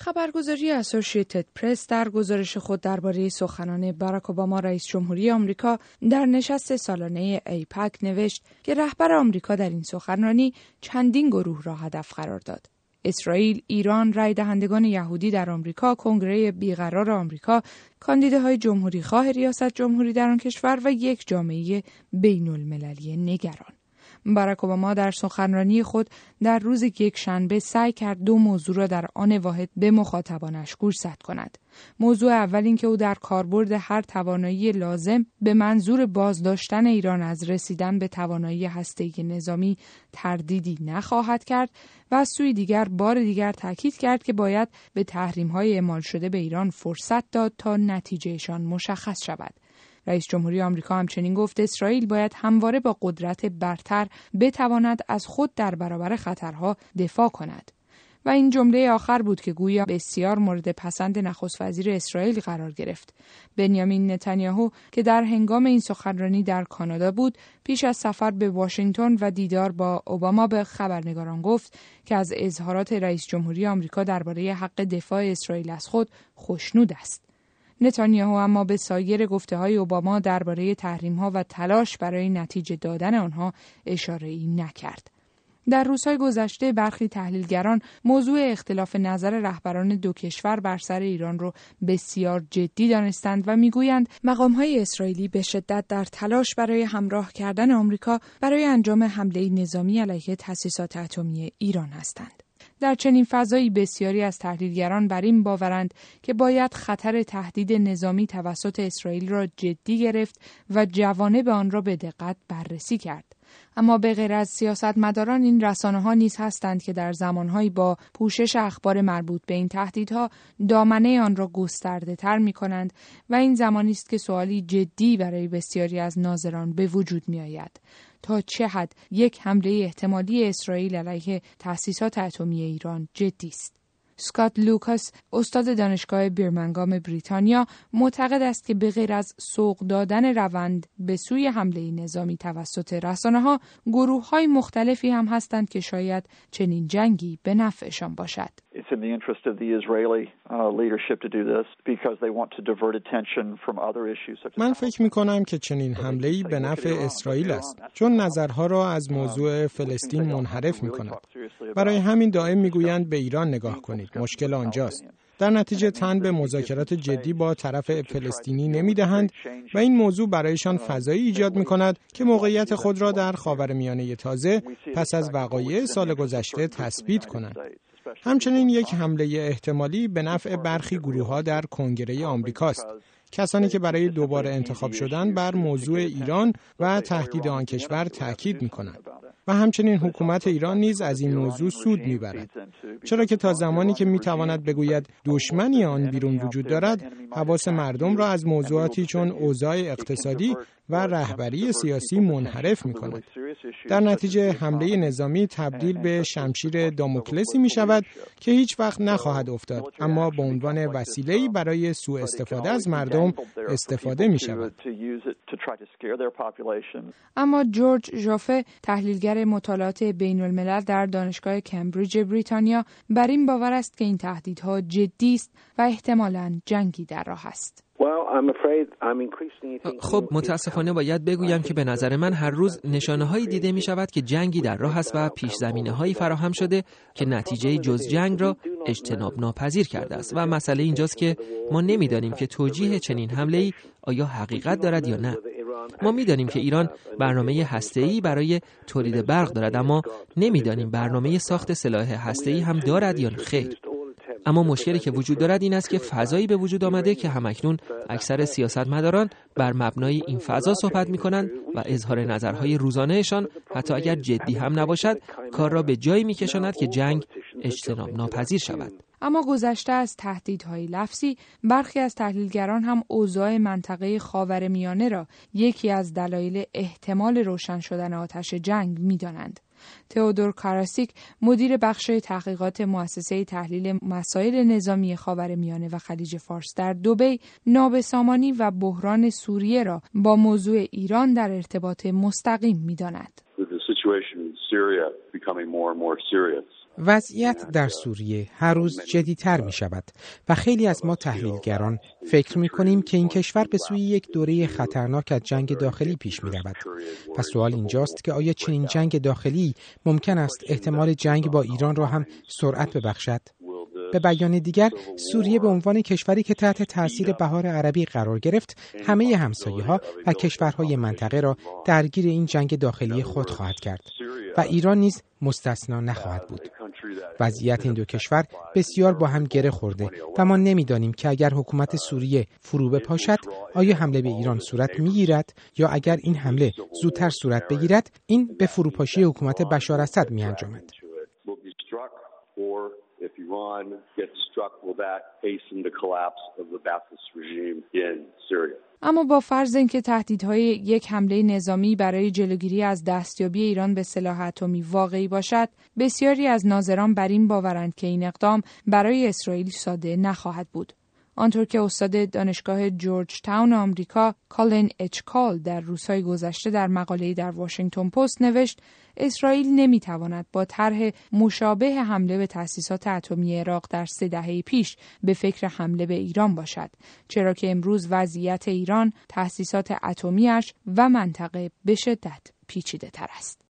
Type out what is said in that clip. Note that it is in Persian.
خبرگزاری اسوسییتد پرس در گزارش خود درباره سخنان باراک اوباما رئیس جمهوری آمریکا در نشست سالانه ایپک نوشت که رهبر آمریکا در این سخنرانی چندین گروه را هدف قرار داد. اسرائیل، ایران، رای دهندگان یهودی در آمریکا، کنگره بیقرار آمریکا، کاندیداهای جمهوری خواه ریاست جمهوری در آن کشور و یک جامعه بین المللی نگران. باراک اوباما در سخنرانی خود در روز یکشنبه سعی کرد دو موضوع را در آن واحد به مخاطبانش گوشزد کند. موضوع اول این که او در کاربرد هر توانایی لازم به منظور بازداشتن ایران از رسیدن به توانایی هسته‌ای نظامی تردیدی نخواهد کرد و از سوی دیگر بار دیگر تاکید کرد که باید به تحریم‌های اعمال شده به ایران فرصت داد تا نتیجهشان مشخص شود. رئیس جمهوری آمریکا همچنین گفت اسرائیل باید همواره با قدرت برتر بتواند از خود در برابر خطرها دفاع کند. و این جمله آخر بود که گویا بسیار مورد پسند نخست وزیر اسرائیل قرار گرفت. بنیامین نتانیاهو که در هنگام این سخنرانی در کانادا بود، پیش از سفر به واشنگتن و دیدار با اوباما به خبرنگاران گفت که از اظهارات رئیس جمهوری آمریکا درباره حق دفاع اسرائیل از خود خوشنود است. نتانیاهو اما به سایر گفته‌های اوباما درباره تحریم‌ها و تلاش برای نتیجه دادن آنها اشاره‌ای نکرد. در روزهای گذشته برخی تحلیلگران موضوع اختلاف نظر رهبران دو کشور بر سر ایران را بسیار جدی دانستند و میگویند مقام‌های اسرائیلی به شدت در تلاش برای همراه کردن آمریکا برای انجام حمله نظامی علیه تأسیسات اتمی ایران هستند. در چنین فضایی بسیاری از تحلیلگران بر این باورند که باید خطر تهدید نظامی توسط اسرائیل را جدی گرفت و جوانب آن را به دقت بررسی کرد. اما به غیر از سیاستمداران این رسانه‌ها نیز هستند که در زمانهایی با پوشش اخبار مربوط به این تهدیدها دامنه آن را گسترده‌تر می‌کنند و این زمانی است که سوالی جدی برای بسیاری از ناظران به وجود می‌آید. تا چه حد یک حمله احتمالی اسرائیل علیه تأسیسات اتمی ایران جدی است؟ اسکات لوکاس، استاد دانشگاه برمنگام بریتانیا، معتقد است که به غیر از سوق دادن روند به سوی حمله نظامی توسط رسانه‌ها، گروه‌های مختلفی هم هستند که شاید چنین جنگی به نفعشان باشد. It's in the interest of the Israeli leadership to do this because they want to divert attention from other issues. من فکر می‌کنم که چنین حمله‌ای به نفع اسرائیل است، چون نظرها را از موضوع فلسطین منحرف می‌کند. برای همین دائم می‌گویند به ایران نگاه کنید، مشکل آنجاست. در نتیجه تن به مذاکرات جدی با طرف فلسطینی نمی‌دهند و این موضوع برایشان فضایی ایجاد می‌کند که موقعیت خود را در خاورمیانه تازه پس از وقایع سال گذشته تثبیت کنند. همچنین یک حمله احتمالی به نفع برخی گروه‌ها در کنگره آمریکاست. کسانی که برای دوباره انتخاب شدن بر موضوع ایران و تهدید آن کشور تاکید می‌کنند. و همچنین حکومت ایران نیز از این موضوع سود می‌برد. چرا که تا زمانی که می‌تواند بگوید دشمنی آن بیرون وجود دارد، حواس مردم را از موضوعاتی چون اوضاع اقتصادی و رهبری سیاسی منحرف می‌کند. در نتیجه حمله نظامی تبدیل به شمشیر داموکلسی می‌شود که هیچ وقت نخواهد افتاد، اما به عنوان وسیله‌ای برای سوء استفاده از مردم استفاده می‌شود. اما جورج ژافه، تحلیلگر مطالعات بین الملل در دانشگاه کمبریج بریتانیا، بر این باور است که این تهدیدها جدی است و احتمالاً جنگی در راه است. خب متاسفانه باید بگویم که به نظر من هر روز نشانه‌هایی دیده می شود که جنگی در راه است و پیش زمینه‌هایی فراهم شده که نتیجه جز جنگ را اجتناب ناپذیر کرده است و مسئله اینجاست که ما نمی‌دانیم که توجیه چنین حمله‌ای آیا حقیقت دارد یا نه. ما می‌دانیم که ایران برنامه هسته‌ای برای تولید برق دارد، اما نمی‌دانیم برنامه ساخت سلاح هسته‌ای هم دارد یا خیر. اما مشکلی که وجود دارد این است که فضایی به وجود آمده که همکنون اکثر سیاستمداران بر مبنای این فضا صحبت می‌کنند و اظهار نظرهای روزانه‌شان حتی اگر جدی هم نباشد کار را به جایی می‌کشاند که جنگ اجتناب ناپذیر شود. اما گذشته از تهدیدهای لفظی، برخی از تحلیلگران هم اوضاع منطقه خاورمیانه را یکی از دلایل احتمال روشن شدن آتش جنگ می‌دانند. تئودور کاراسیک، مدیر بخش تحقیقات مؤسسه تحلیل مسائل نظامی خاورمیانه و خلیج فارس در دبی، نابسامانی و بحران سوریه را با موضوع ایران در ارتباط مستقیم می‌داند. وضعیت در سوریه هر روز جدی‌تر می شود و خیلی از ما تحلیلگران فکر می کنیم که این کشور به سوی یک دوره خطرناک از جنگ داخلی پیش می رود. پس سوال اینجاست که آیا چنین جنگ داخلی ممکن است احتمال جنگ با ایران را هم سرعت ببخشد؟ به بیان دیگر، سوریه به عنوان کشوری که تحت تأثیر بهار عربی قرار گرفت، همه همسایه‌ها و کشورهای منطقه را درگیر این جنگ داخلی خود خواهد کرد و ایران نیز مستثنا نخواهد بود. وضعیت این دو کشور بسیار با هم گره خورده و ما نمی‌دانیم که اگر حکومت سوریه فرو بپاشد، آیا حمله به ایران صورت می‌گیرد یا اگر این حمله زودتر صورت بگیرد، این به فروپاشی حکومت بشار اسد می‌انجامد. If Iran gets struck, will that hasten the collapse of the Ba'athist regime in Syria? اما با فرض اینکه تهدیدهای یک حمله نظامی برای جلوگیری از دستیابی ایران به سلاح اتمی واقعی باشد، بسیاری از ناظران بر این باورند که این اقدام برای اسرائیل ساده نخواهد بود. آنطور که استاد دانشگاه جورج تاون آمریکا کالین اچ کال در روزهای گذشته در مقاله‌ای در واشنگتن پست نوشت، اسرائیل نمیتواند با طرح مشابه حمله به تأسیسات اتمی عراق در 3 دهه پیش به فکر حمله به ایران باشد، چرا که امروز وضعیت ایران، تأسیسات اتمی‌اش و منطقه به شدت پیچیده‌تر است.